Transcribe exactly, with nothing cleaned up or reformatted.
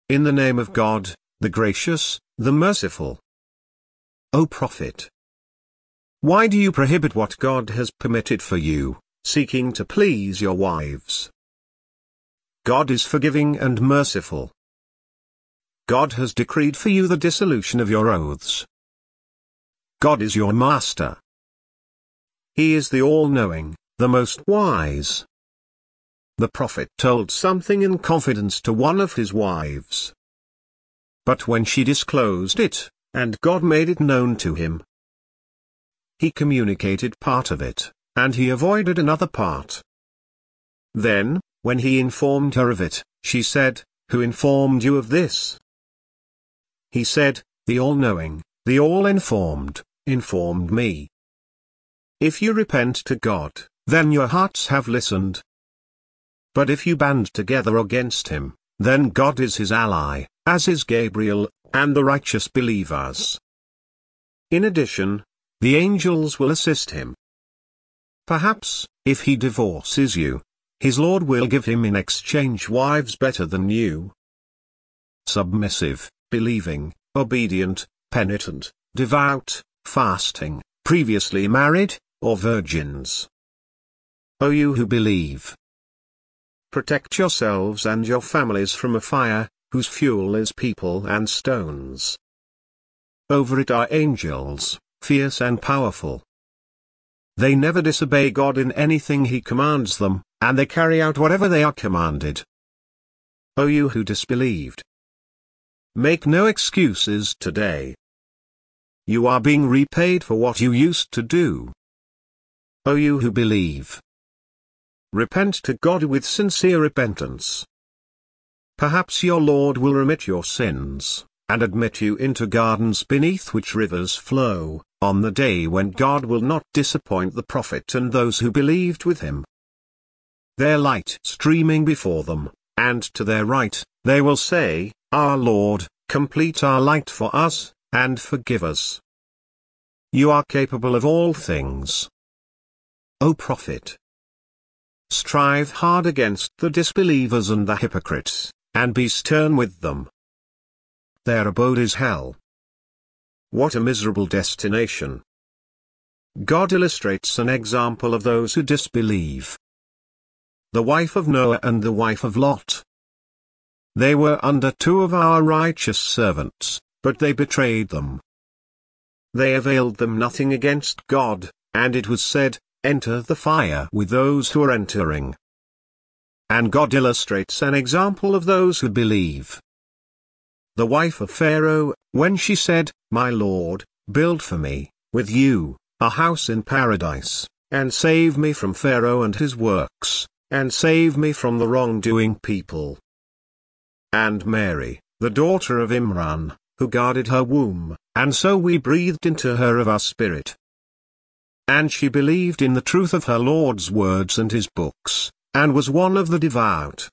in the name of God, the gracious, the merciful. O Prophet, why do you prohibit what God has permitted for you, seeking to please your wives? God is forgiving and merciful. God has decreed for you the dissolution of your oaths. God is your master. He is the all-knowing, the most wise. The Prophet told something in confidence to one of his wives. But when she disclosed it, and God made it known to him, he communicated part of it, and he avoided another part. Then, when he informed her of it, she said, "Who informed you of this?" He said, "The all-knowing, the all-informed, informed me." If you repent to God, then your hearts have listened. But if you band together against him, then God is his ally, as is Gabriel, and the righteous believers. In addition, the angels will assist him. Perhaps, if he divorces you, his Lord will give him in exchange wives better than you. Submissive, believing, obedient, penitent, devout, fasting, previously married, or virgins. O you who believe, protect yourselves and your families from a fire, whose fuel is people and stones. Over it are angels, fierce and powerful. They never disobey God in anything he commands them, and they carry out whatever they are commanded. O you who disbelieved, make no excuses today. You are being repaid for what you used to do. O you who believe, repent to God with sincere repentance. Perhaps your Lord will remit your sins, and admit you into gardens beneath which rivers flow, on the day when God will not disappoint the Prophet and those who believed with him. Their light streaming before them, and to their right, they will say, "Our Lord, complete our light for us, and forgive us. You are capable of all things." O Prophet, strive hard against the disbelievers and the hypocrites, and be stern with them. Their abode is hell. What a miserable destination. God illustrates an example of those who disbelieve. The wife of Noah and the wife of Lot. They were under two of our righteous servants, but they betrayed them. They availed them nothing against God, and it was said, "Enter the fire with those who are entering." And God illustrates an example of those who believe. The wife of Pharaoh, when she said, "My Lord, build for me, with you, a house in paradise, and save me from Pharaoh and his works, and save me from the wrongdoing people." And Mary, the daughter of Imran, who guarded her womb, and so we breathed into her of our spirit. And she believed in the truth of her Lord's words and his books, and was one of the devout.